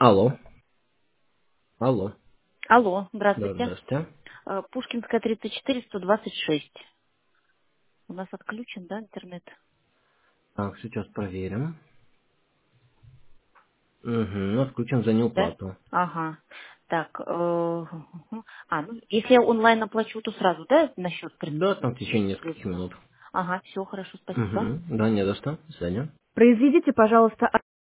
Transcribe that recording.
Алло. Алло. Алло, Да, здравствуйте. здравствуйте. Пушкинская, 34, 126. У нас отключен, да, интернет? Так, сейчас проверим. Угу, отключен за Да? неуплату. Ага. Так, ну, если я онлайн оплачу, то сразу, да, на счет Да, там в течение нескольких средства? минут. Ага, все, хорошо, спасибо. Угу, да, не за что. До свидания. Произведите, пожалуйста,